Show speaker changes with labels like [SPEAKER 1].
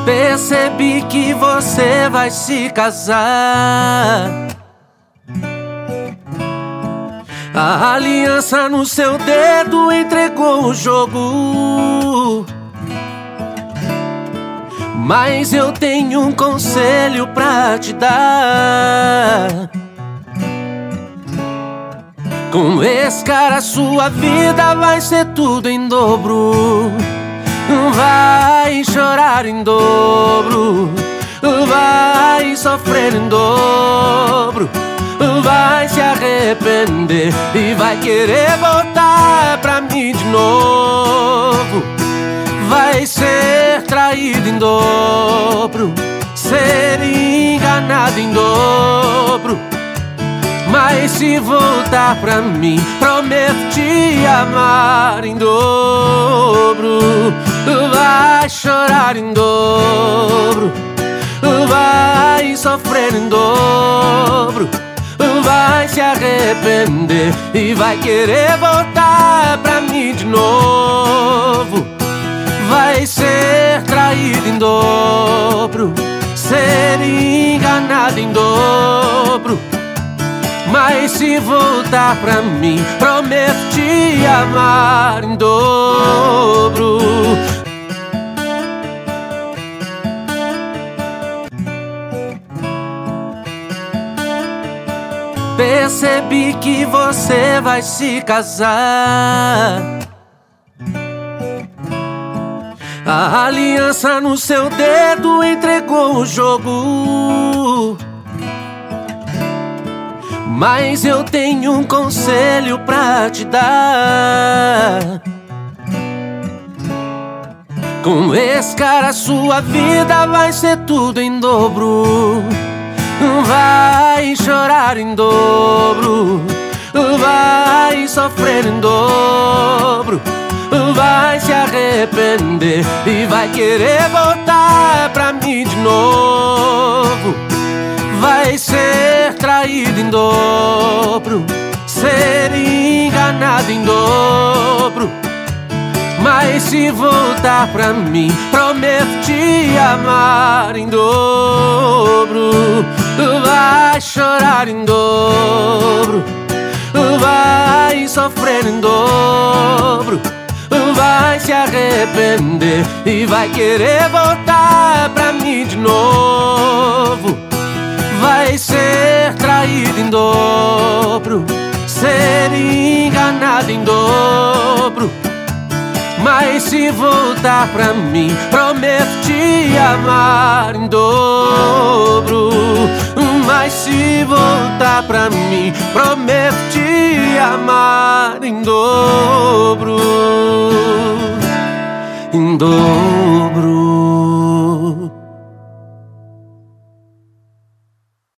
[SPEAKER 1] Percebi que você vai se casar. A aliança no seu dedo entregou o jogo. Mas eu tenho um conselho pra te dar. Com esse cara sua vida vai ser tudo em dobro. Vai chorar em dobro, vai sofrer em dobro, vai se arrepender e vai querer voltar pra mim de novo. Vai ser traído em dobro, ser enganado em dobro. Mas se voltar pra mim, prometo te amar em dobro. Vai chorar em dobro, vai sofrer em dobro, vai se arrepender e vai querer voltar pra mim de novo. Vai ser traído em dobro, ser enganado em dobro. Mas se voltar pra mim, prometo te amar em dobro. Percebi que você vai se casar. A aliança no seu dedo entregou o jogo. Mas eu tenho um conselho pra te dar. Com esse cara sua vida vai ser tudo em dobro. Vai chorar em dobro, vai sofrer em dobro, vai se arrepender e vai querer voltar pra mim de novo. Vai ser traído em dobro, ser enganado em dobro. Mas se voltar pra mim, prometo te amar em dobro. Vai chorar em dobro, vai sofrer em dobro, vai se arrepender e vai querer voltar pra mim de novo. Vai ser traído em dobro, ser enganado em dobro. Mas se voltar pra mim, prometo te amar em dobro. Mas se voltar pra mim, prometo te amar em dobro. Em dobro.